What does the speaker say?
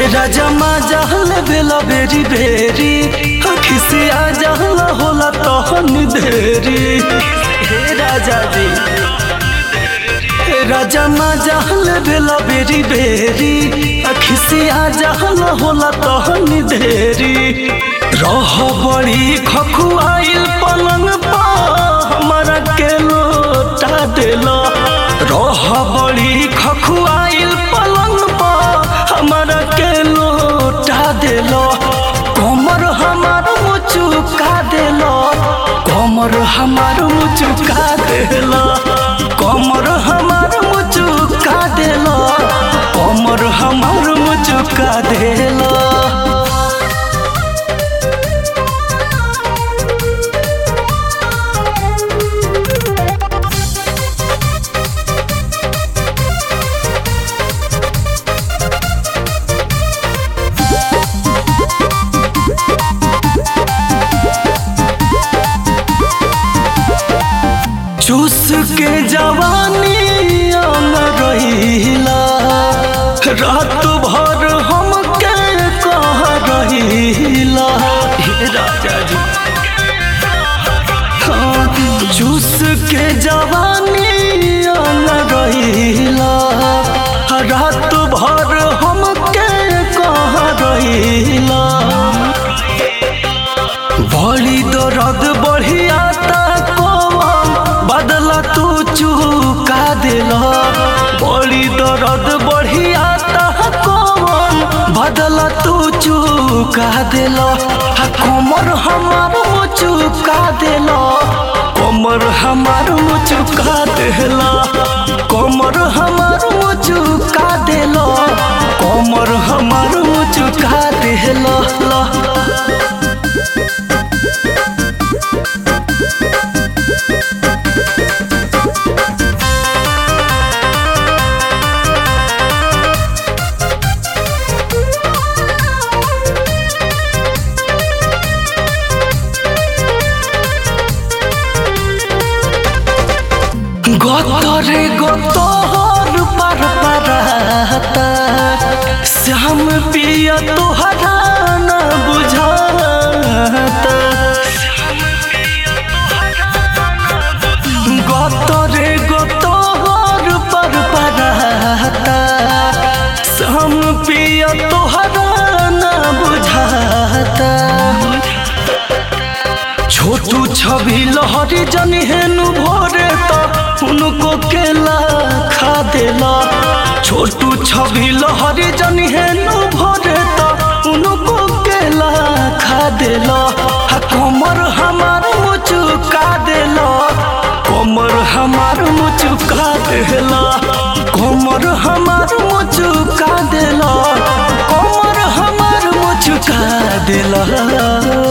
राजा माजा बेला बेरी बेरी खिसिया जहला होला तहन देरी। हे राजा जी राजा माजा बेला बेरी बेरी खिसिया जहला होला तहन देरी। रह बड़ी खखुआइल पलंग पा हमारा के लोटा देला। रह बड़ी खखुआइल पलंग पा हमारा के लोटा देला। कमर हमार मुचुका देला। कमर हमार मुचुका देला। कमर हमार मुचुका देला। कमर हमार मुचुका देला। चूस के जवानी रहीला रात भर हम के कह रहीला। हे राजा जी चूस के जवानी रहीला रात भर हम के कह रहीला। बड़ी दर्द बढ़िया बदला तू चुका देला। बड़ी दर्द बढ़िया कौन बदला तू चुका देला। कमर हमार मुचुका देला। कमर हमार मुचुका देला। कमर हमार मुचुका देला। कमर हमार मुचुका देला। गतरे गतोहर पर पराता श्याम पिया तोहरा न बुझाता। गतरे गतोहर पर पराता श्याम पिया तोहरा न बुझाता। छोटू छवि लहरी जनी हेनु भोरे तो उनको केला खा देला। छोटू छवि लहरी जनी हेनु भोरे तो उनको केला खा देला। कमर हमार मुचुका देला। कमर हमार मुचुका देला। कमर हमार मुचुका देला। कमर हमार मुचुका देला।